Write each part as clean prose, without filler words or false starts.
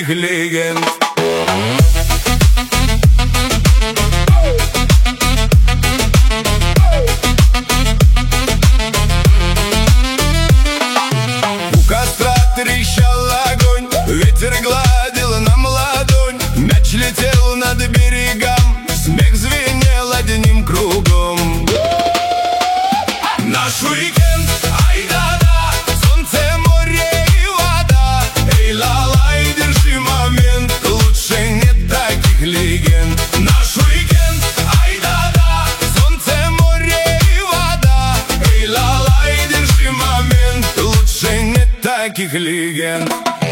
таких легенд. У костра трещал огонь, ветер гладил нам ладонь, мяч летел над берегом, смех звенел одним кругом. Наш уикенд, ай-да-да, солнце, море и вода. Эй, ла-лай, держи момент, лучше нет таких легенд. Наш уикенд, ай-да-да, солнце, море и вода. Эй, ла-лай, держи момент, лучше нет таких легенд.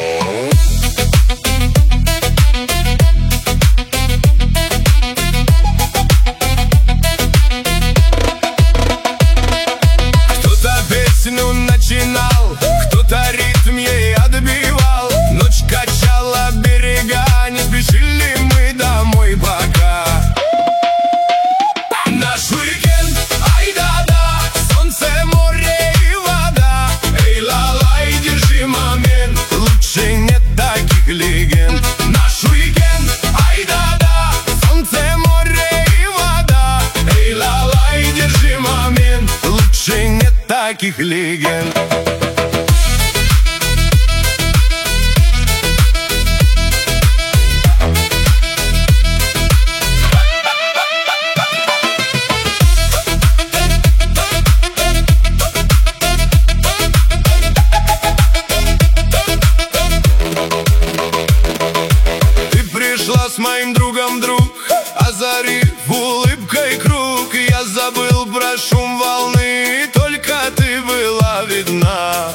Начинал, кто-то ритм ей отбивал, ночь качала берега, не спешили мы домой пока. Наш уикенд, ай-да-да, солнце, море и вода. Эй, ла-лай, держи момент, лучше нет таких легенд. Наш уикенд, ай-да-да, солнце, море и вода. Эй, ла-лай, держи момент, лучше нет таких легенд. Ты пришла с моим другом, друг, озарив улыбкой круг. Я забыл про шум волны, только ты была видна.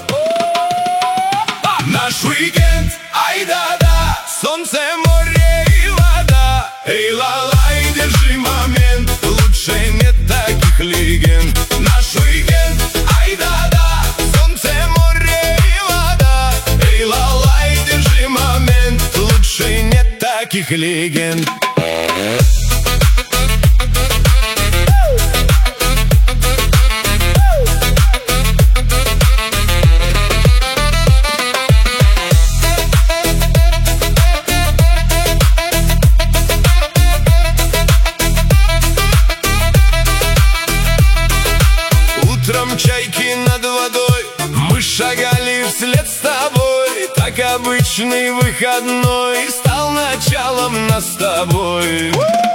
Наш уикенд, ай-да-да, солнце, море и вода. Эй, ла-лай, держи момент, лучше нет таких легенд. Наш уикенд, ай-да-да, солнце, море и вода. Эй, ла-лай, держи момент, лучше нет таких легенд. Утром чайки над водой, мы шагали вслед с тобой. Так обычный выходной стал началом нас с тобой.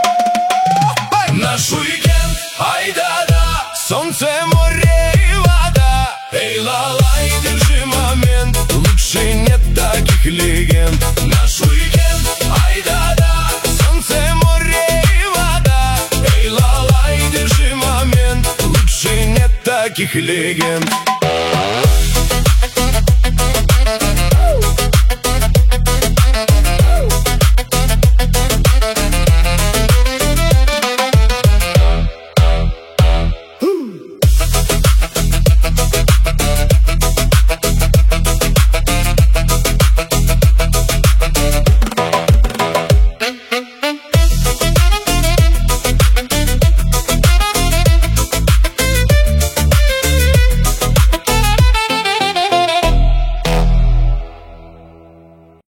Наш уикенд, ай-да-да, солнце, море и вода. Эй, ла-лай, держи момент, лучше нет таких легенд. Наш уикенд, ай-да-да, солнце, море и вода. Эй, ла-лай, держи момент, лучше нет таких легенд.